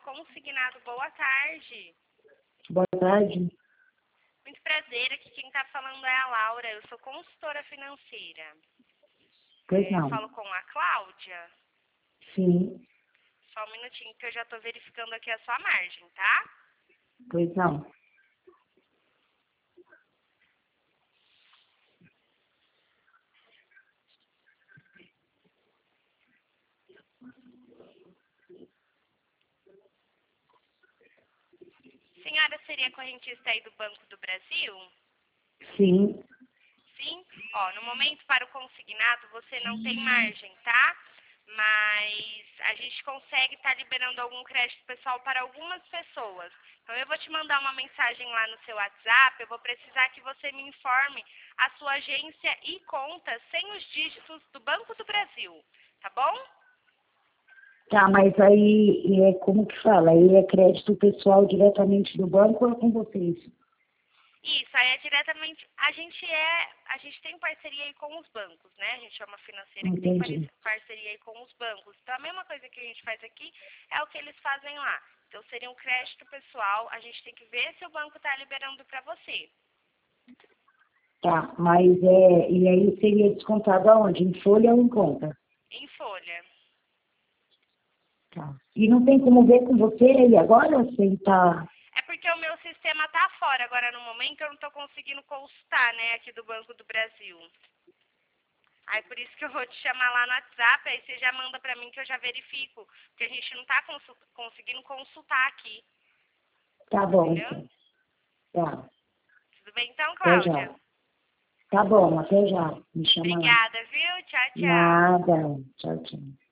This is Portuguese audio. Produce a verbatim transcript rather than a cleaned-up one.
Consignado. Boa tarde. Boa tarde. Muito prazer, aqui quem está falando é a Laura, eu sou consultora financeira. Pois É, não. eu falo com a Cláudia. Sim. Só um minutinho que eu já estou verificando aqui a sua margem, tá? Pois não. Senhora seria correntista aí do Banco do Brasil? Sim. Sim? Ó, no momento para o consignado você não tem margem, tá? Mas a gente consegue estar liberando algum crédito pessoal para algumas pessoas. Então eu vou te mandar uma mensagem lá no seu WhatsApp, eu vou precisar que você me informe a sua agência e conta sem os dígitos do Banco do Brasil, tá bom? Tá, mas aí é como que fala? Aí é crédito pessoal diretamente do banco ou é com vocês? Isso, aí é diretamente, a gente é, a gente tem parceria aí com os bancos, né? A gente é uma financeira que tem Entendi. parceria aí com os bancos. Então a mesma coisa que a gente faz aqui é o que eles fazem lá. Então seria um crédito pessoal, a gente tem que ver se o banco está liberando para você. Tá, mas é. E aí seria descontado aonde? Em folha ou em conta? Em folha. Tá. E não tem como ver com você aí agora? Sem tá. É porque o meu sistema tá fora agora no momento, eu não estou conseguindo consultar, né, aqui do Banco do Brasil. Aí por isso que eu vou te chamar lá no WhatsApp, aí você já manda pra mim que eu já verifico. Porque a gente não tá consul- conseguindo consultar aqui. Tá bom, Entendeu? então. Tá. Tudo bem então, Até Cláudia? já. Tá bom, até já. Me chama lá. Obrigada, viu? Tchau, tchau. Nada. Tchau, tchau.